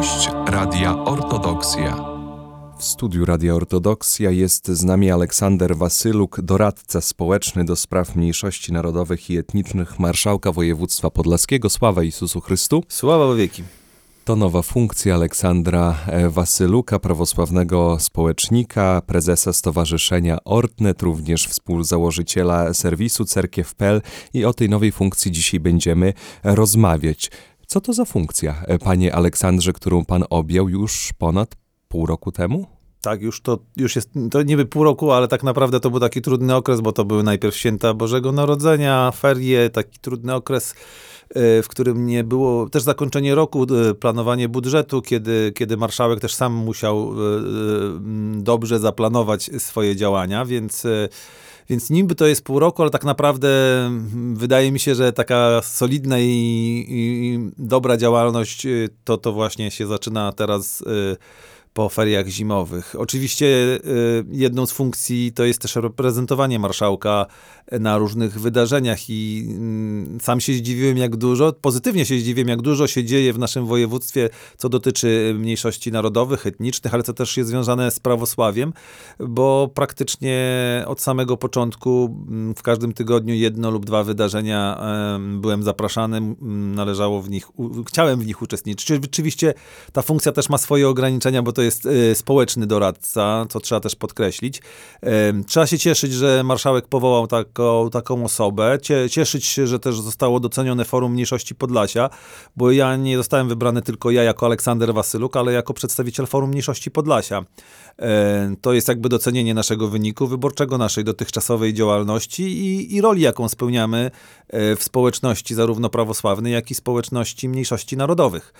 Gość Radia Ortodoksja. W studiu Radia Ortodoksja jest z nami Aleksander Wasyluk, doradca społeczny do spraw mniejszości narodowych i etnicznych marszałka województwa podlaskiego. Sława Jezusu Chrystu. Sława wieki. To nowa funkcja Aleksandra Wasyluka, prawosławnego społecznika, prezesa Stowarzyszenia Ortnet, również współzałożyciela serwisu Cerkiew.pl, i o tej nowej funkcji dzisiaj będziemy rozmawiać. Co to za funkcja, panie Aleksandrze, którą pan objął już ponad pół roku temu? Tak, już jest, to niby pół roku, ale tak naprawdę to był taki trudny okres, bo to były najpierw święta Bożego Narodzenia, ferie, taki trudny okres, w którym nie było też zakończenie roku, planowanie budżetu, kiedy marszałek też sam musiał dobrze zaplanować swoje działania, więc niby to jest pół roku, ale tak naprawdę wydaje mi się, że taka solidna i dobra działalność to właśnie się zaczyna teraz po feriach zimowych. Oczywiście jedną z funkcji to jest też reprezentowanie marszałka na różnych wydarzeniach i sam się zdziwiłem, pozytywnie się zdziwiłem, jak dużo się dzieje w naszym województwie, co dotyczy mniejszości narodowych, etnicznych, ale co też jest związane z prawosławiem, bo praktycznie od samego początku w każdym tygodniu jedno lub dwa wydarzenia byłem zapraszany, chciałem w nich uczestniczyć. Oczywiście ta funkcja też ma swoje ograniczenia, bo to jest społeczny doradca, co trzeba też podkreślić. Trzeba się cieszyć, że marszałek powołał taką osobę. Cieszyć się, że też zostało docenione Forum Mniejszości Podlasia, bo ja nie zostałem wybrany tylko ja jako Aleksander Wasyluk, ale jako przedstawiciel Forum Mniejszości Podlasia. To jest jakby docenienie naszego wyniku wyborczego, naszej dotychczasowej działalności i roli, jaką spełniamy w społeczności zarówno prawosławnej, jak i społeczności mniejszości narodowych.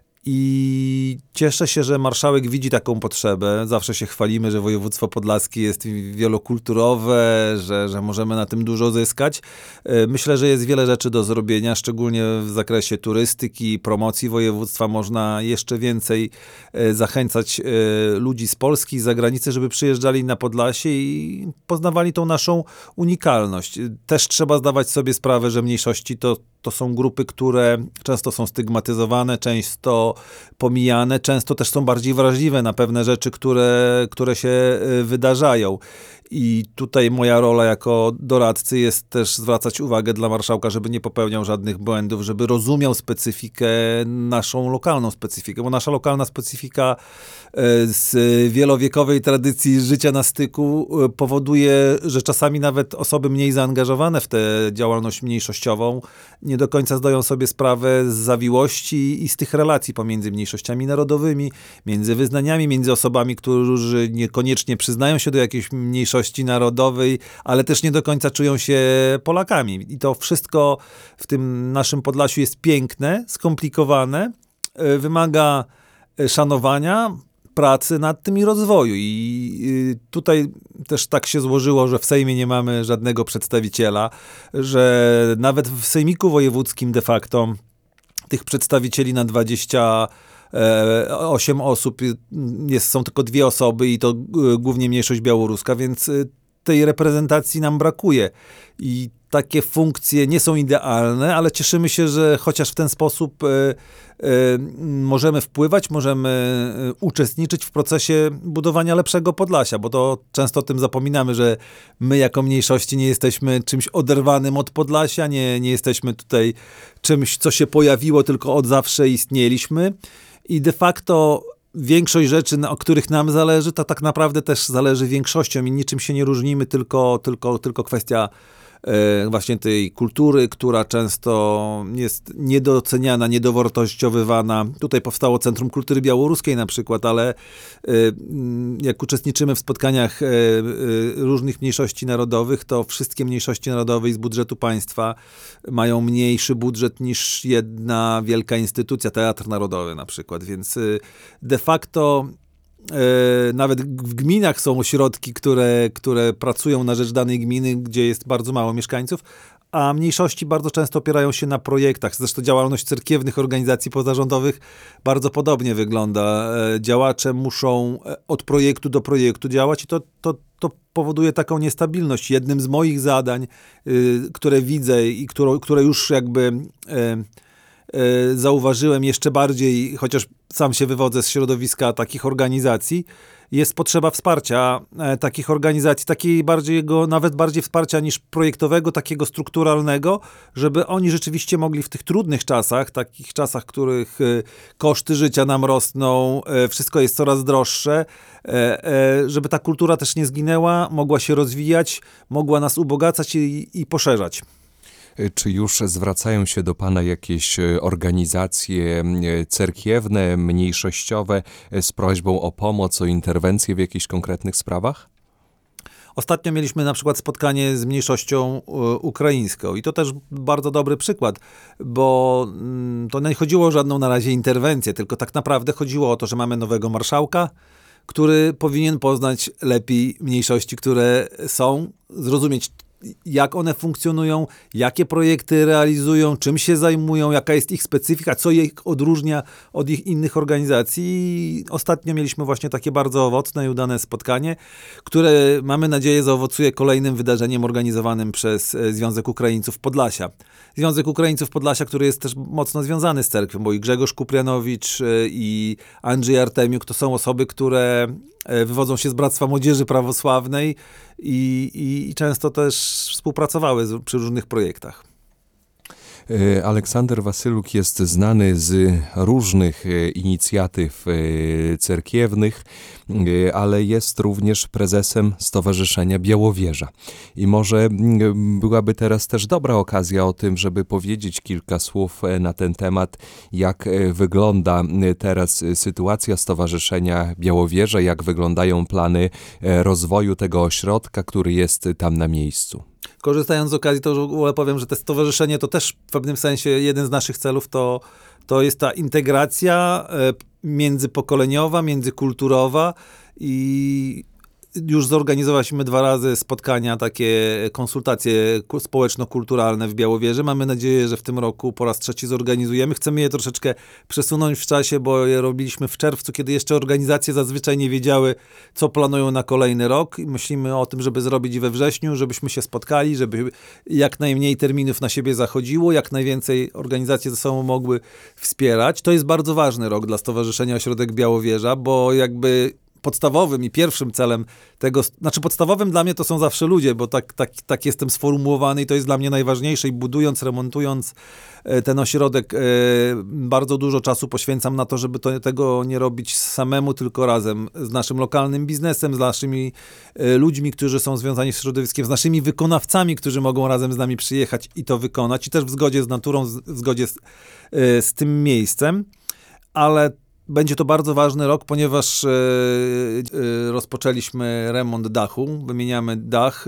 I cieszę się, że marszałek widzi taką potrzebę. Zawsze się chwalimy, że województwo podlaskie jest wielokulturowe, że możemy na tym dużo zyskać. Myślę, że jest wiele rzeczy do zrobienia, szczególnie w zakresie turystyki, promocji województwa. Można jeszcze więcej zachęcać ludzi z Polski, z zagranicy, żeby przyjeżdżali na Podlasie i poznawali tą naszą unikalność. Też trzeba zdawać sobie sprawę, że mniejszości to są grupy, które często są stygmatyzowane, często pomijane, często też są bardziej wrażliwe na pewne rzeczy, które się wydarzają. I tutaj moja rola jako doradcy jest też zwracać uwagę dla marszałka, żeby nie popełniał żadnych błędów, żeby rozumiał specyfikę, naszą lokalną specyfikę, bo nasza lokalna specyfika z wielowiekowej tradycji życia na styku powoduje, że czasami nawet osoby mniej zaangażowane w tę działalność mniejszościową nie do końca zdają sobie sprawę z zawiłości i z tych relacji pomiędzy mniejszościami narodowymi, między wyznaniami, między osobami, którzy niekoniecznie przyznają się do jakiejś mniejszości narodowej, ale też nie do końca czują się Polakami. I to wszystko w tym naszym Podlasiu jest piękne, skomplikowane, wymaga szanowania, pracy nad tym i rozwoju. I tutaj też tak się złożyło, że w Sejmie nie mamy żadnego przedstawiciela, że nawet w Sejmiku Wojewódzkim de facto tych przedstawicieli na 28 osób są tylko 2 osoby i to głównie mniejszość białoruska, więc tej reprezentacji nam brakuje. I takie funkcje nie są idealne, ale cieszymy się, że chociaż w ten sposób możemy wpływać, możemy uczestniczyć w procesie budowania lepszego Podlasia, bo to często o tym zapominamy, że my jako mniejszości nie jesteśmy czymś oderwanym od Podlasia, nie jesteśmy tutaj czymś, co się pojawiło, tylko od zawsze istnieliśmy. I de facto większość rzeczy, o których nam zależy, to tak naprawdę też zależy większością i niczym się nie różnimy, tylko kwestia właśnie tej kultury, która często jest niedoceniana, niedowartościowywana. Tutaj powstało Centrum Kultury Białoruskiej na przykład, ale jak uczestniczymy w spotkaniach różnych mniejszości narodowych, to wszystkie mniejszości narodowe z budżetu państwa mają mniejszy budżet niż jedna wielka instytucja, Teatr Narodowy na przykład, więc de facto nawet w gminach są ośrodki, które pracują na rzecz danej gminy, gdzie jest bardzo mało mieszkańców, a mniejszości bardzo często opierają się na projektach. Zresztą działalność cerkiewnych organizacji pozarządowych bardzo podobnie wygląda. Działacze muszą od projektu do projektu działać i to powoduje taką niestabilność. Jednym z moich zadań, które widzę i które już jakby zauważyłem jeszcze bardziej, chociaż sam się wywodzę z środowiska takich organizacji, jest potrzeba wsparcia takich organizacji, nawet bardziej wsparcia niż projektowego, takiego strukturalnego, żeby oni rzeczywiście mogli w tych trudnych czasach, takich czasach, w których koszty życia nam rosną, wszystko jest coraz droższe, żeby ta kultura też nie zginęła, mogła się rozwijać, mogła nas ubogacać i poszerzać. Czy już zwracają się do Pana jakieś organizacje cerkiewne, mniejszościowe z prośbą o pomoc, o interwencję w jakichś konkretnych sprawach? Ostatnio mieliśmy na przykład spotkanie z mniejszością ukraińską i to też bardzo dobry przykład, bo to nie chodziło o żadną na razie interwencję, tylko tak naprawdę chodziło o to, że mamy nowego marszałka, który powinien poznać lepiej mniejszości, które są, zrozumieć, jak one funkcjonują, jakie projekty realizują, czym się zajmują, jaka jest ich specyfika, co ich odróżnia od ich innych organizacji. I ostatnio mieliśmy właśnie takie bardzo owocne i udane spotkanie, które mamy nadzieję zaowocuje kolejnym wydarzeniem organizowanym przez Związek Ukraińców Podlasia. Związek Ukraińców Podlasia, który jest też mocno związany z cerkwią, bo i Grzegorz Kuprianowicz i Andrzej Artemiuk to są osoby, które wywodzą się z Bractwa Młodzieży Prawosławnej i często też współpracowały przy różnych projektach. Aleksander Wasyluk jest znany z różnych inicjatyw cerkiewnych, ale jest również prezesem Stowarzyszenia Białowieża. I może byłaby teraz też dobra okazja o tym, żeby powiedzieć kilka słów na ten temat, jak wygląda teraz sytuacja Stowarzyszenia Białowieża, jak wyglądają plany rozwoju tego ośrodka, który jest tam na miejscu. Korzystając z okazji, to już powiem, że to stowarzyszenie to też w pewnym sensie jeden z naszych celów to jest ta integracja międzypokoleniowa, międzykulturowa i już zorganizowaliśmy 2 razy spotkania, takie konsultacje społeczno-kulturalne w Białowieży. Mamy nadzieję, że w tym roku po raz 3 zorganizujemy. Chcemy je troszeczkę przesunąć w czasie, bo je robiliśmy w czerwcu, kiedy jeszcze organizacje zazwyczaj nie wiedziały, co planują na kolejny rok. I myślimy o tym, żeby zrobić we wrześniu, żebyśmy się spotkali, żeby jak najmniej terminów na siebie zachodziło, jak najwięcej organizacje ze sobą mogły wspierać. To jest bardzo ważny rok dla Stowarzyszenia Ośrodek Białowieża, bo jakby podstawowym i pierwszym celem tego, podstawowym dla mnie to są zawsze ludzie, bo tak jestem sformułowany i to jest dla mnie najważniejsze i budując, remontując ten ośrodek bardzo dużo czasu poświęcam na to, żeby tego nie robić samemu, tylko razem z naszym lokalnym biznesem, z naszymi ludźmi, którzy są związani z środowiskiem, z naszymi wykonawcami, którzy mogą razem z nami przyjechać i to wykonać i też w zgodzie z naturą, w zgodzie z tym miejscem, ale będzie to bardzo ważny rok, ponieważ rozpoczęliśmy remont dachu, wymieniamy dach,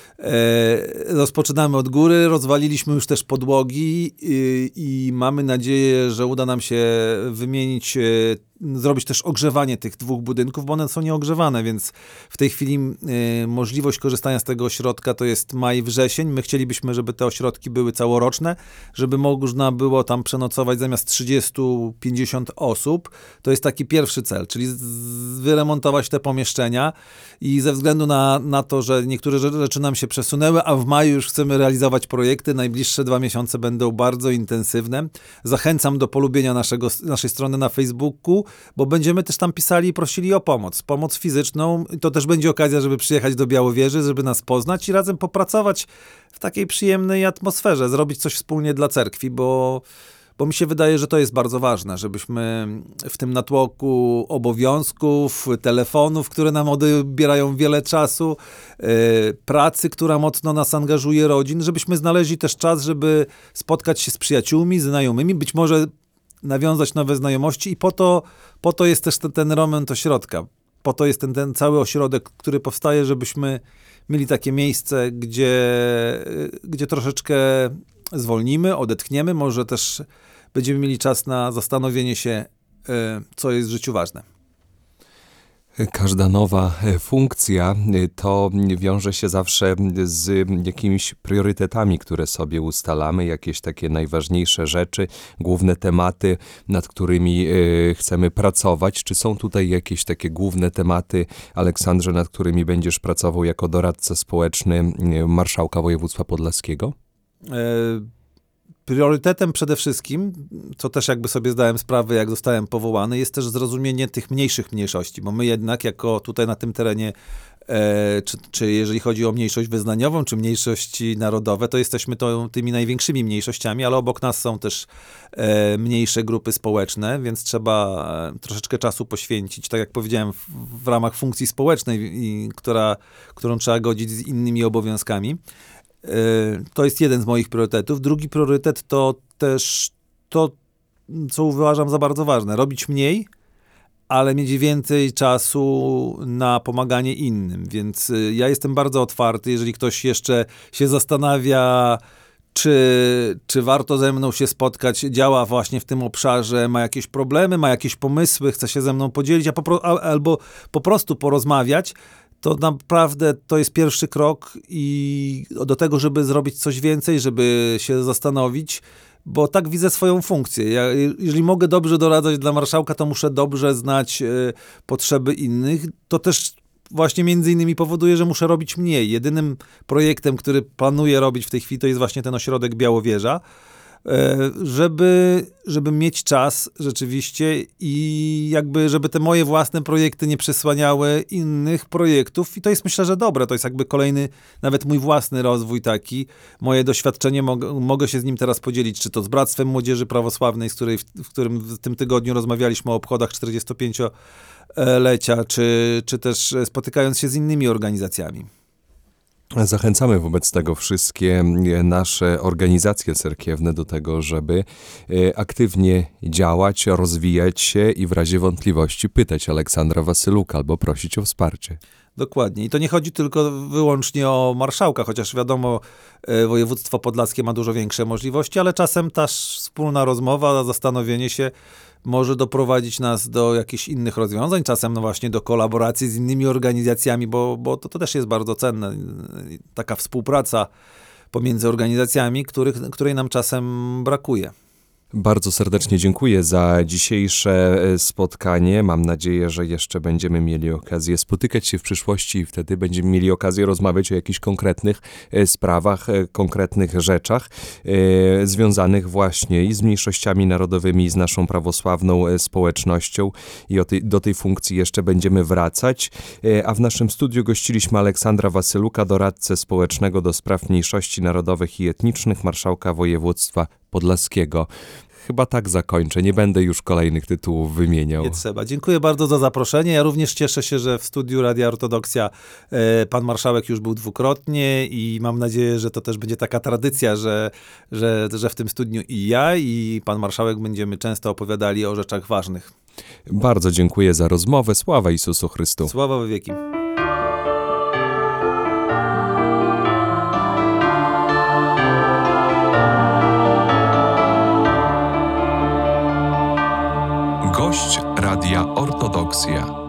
rozpoczynamy od góry, rozwaliliśmy już też podłogi i mamy nadzieję, że uda nam się wymienić, zrobić też ogrzewanie tych 2 budynków, bo one są nieogrzewane, więc w tej chwili możliwość korzystania z tego ośrodka to jest maj, wrzesień. My chcielibyśmy, żeby te ośrodki były całoroczne, żeby można było tam przenocować zamiast 30-50 osób. To jest taki pierwszy cel, czyli wyremontować te pomieszczenia i ze względu na to, że niektóre rzeczy nam się przesunęły, a w maju już chcemy realizować projekty, najbliższe 2 miesiące będą bardzo intensywne. Zachęcam do polubienia naszej strony na Facebooku, bo będziemy też tam pisali i prosili o pomoc fizyczną. To też będzie okazja, żeby przyjechać do Białowieży, żeby nas poznać i razem popracować w takiej przyjemnej atmosferze, zrobić coś wspólnie dla cerkwi, bo mi się wydaje, że to jest bardzo ważne, żebyśmy w tym natłoku obowiązków, telefonów, które nam odbierają wiele czasu, pracy, która mocno nas angażuje, rodzin, żebyśmy znaleźli też czas, żeby spotkać się z przyjaciółmi, znajomymi, być może nawiązać nowe znajomości i po to jest też ten remont ośrodka. Po to jest ten cały ośrodek, który powstaje, żebyśmy mieli takie miejsce, gdzie troszeczkę zwolnimy, odetchniemy, może też będziemy mieli czas na zastanowienie się, co jest w życiu ważne. Każda nowa funkcja to wiąże się zawsze z jakimiś priorytetami, które sobie ustalamy, jakieś takie najważniejsze rzeczy, główne tematy, nad którymi chcemy pracować. Czy są tutaj jakieś takie główne tematy, Aleksandrze, nad którymi będziesz pracował jako doradca społeczny marszałka województwa podlaskiego? Priorytetem przede wszystkim, co też jakby sobie zdałem sprawę, jak zostałem powołany, jest też zrozumienie tych mniejszych mniejszości, bo my jednak jako tutaj na tym terenie, czy jeżeli chodzi o mniejszość wyznaniową, czy mniejszości narodowe, to jesteśmy tymi największymi mniejszościami, ale obok nas są też mniejsze grupy społeczne, więc trzeba troszeczkę czasu poświęcić, tak jak powiedziałem, w ramach funkcji społecznej, którą trzeba godzić z innymi obowiązkami. To jest jeden z moich priorytetów. Drugi priorytet to też to, co uważam za bardzo ważne. Robić mniej, ale mieć więcej czasu na pomaganie innym. Więc ja jestem bardzo otwarty, jeżeli ktoś jeszcze się zastanawia, czy warto ze mną się spotkać, działa właśnie w tym obszarze, ma jakieś problemy, ma jakieś pomysły, chce się ze mną podzielić, albo po prostu porozmawiać, to naprawdę to jest pierwszy krok i do tego, żeby zrobić coś więcej, żeby się zastanowić, bo tak widzę swoją funkcję. Jeżeli mogę dobrze doradzać dla marszałka, to muszę dobrze znać potrzeby innych. To też właśnie między innymi powoduje, że muszę robić mniej. Jedynym projektem, który planuję robić w tej chwili, to jest właśnie ten ośrodek Białowieża, żeby mieć czas rzeczywiście i jakby, żeby te moje własne projekty nie przesłaniały innych projektów i to jest, myślę, że dobre. To jest jakby kolejny, nawet mój własny rozwój taki. Moje doświadczenie, mogę się z nim teraz podzielić, czy to z Bractwem Młodzieży Prawosławnej, w którym w tym tygodniu rozmawialiśmy o obchodach 45-lecia, czy też spotykając się z innymi organizacjami. Zachęcamy wobec tego wszystkie nasze organizacje cerkiewne do tego, żeby aktywnie działać, rozwijać się i w razie wątpliwości pytać Aleksandra Wasyluka albo prosić o wsparcie. Dokładnie. I to nie chodzi tylko wyłącznie o marszałka, chociaż wiadomo, województwo podlaskie ma dużo większe możliwości, ale czasem też wspólna rozmowa, zastanowienie się może doprowadzić nas do jakichś innych rozwiązań, czasem no właśnie do kolaboracji z innymi organizacjami, bo to też jest bardzo cenne. Taka współpraca pomiędzy organizacjami, której nam czasem brakuje. Bardzo serdecznie dziękuję za dzisiejsze spotkanie. Mam nadzieję, że jeszcze będziemy mieli okazję spotykać się w przyszłości i wtedy będziemy mieli okazję rozmawiać o jakichś konkretnych sprawach, konkretnych rzeczach związanych właśnie i z mniejszościami narodowymi, i z naszą prawosławną społecznością i do tej funkcji jeszcze będziemy wracać. A w naszym studiu gościliśmy Aleksandra Wasyluka, doradcę społecznego do spraw mniejszości narodowych i etnicznych, marszałka województwa podlaskiego. Chyba tak zakończę, nie będę już kolejnych tytułów wymieniał. Nie trzeba. Dziękuję bardzo za zaproszenie. Ja również cieszę się, że w studiu Radia Ortodoksja pan marszałek już był dwukrotnie i mam nadzieję, że to też będzie taka tradycja, że w tym studniu i ja, i pan marszałek będziemy często opowiadali o rzeczach ważnych. Bardzo dziękuję za rozmowę. Sława Jezusu Chrystu. Sława we wieki. Gość Radia Ortodoksja.